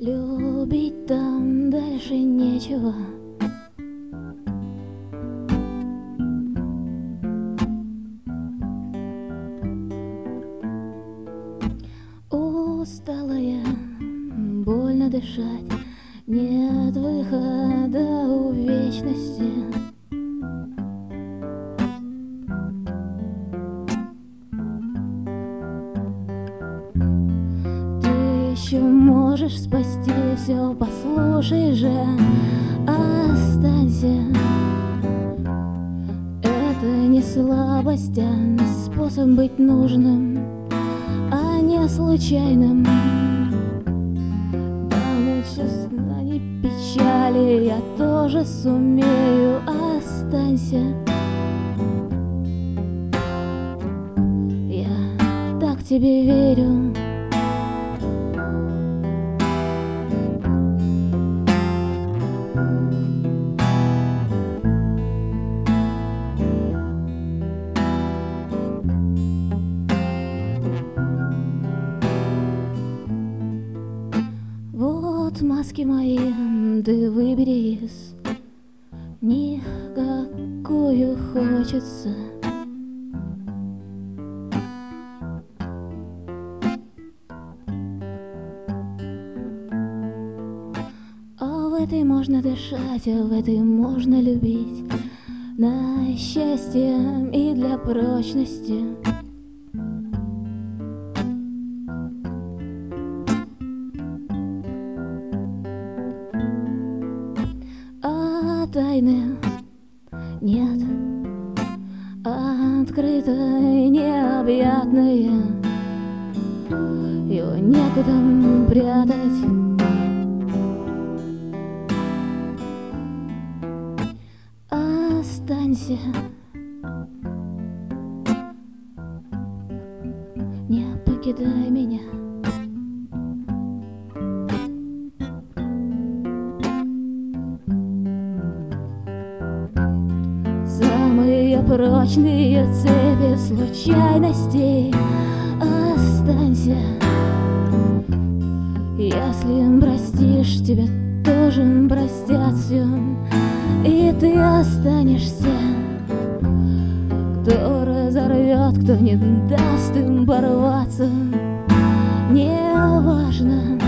Любить там дальше нечего. Усталая, больно дышать, нет выхода у вечности. Ты еще можешь спасти все, послушай же, останься. Это не слабость, а способ быть нужным, а не случайным. Да, лучше сна ни печали, я тоже сумею, останься. Я так тебе верю. Вот маски мои, ты выбери из них, какую хочется. А в этой можно дышать, а в этой можно любить, на счастье и для прочности. Тайны нет, открытое, необъятное, его некуда прятать. Останься, не покидай меня. Самые прочные цепи случайностей, останься. Если простишь, тебя тоже простят все, и ты останешься. Кто разорвет, кто не даст им порваться, не важно.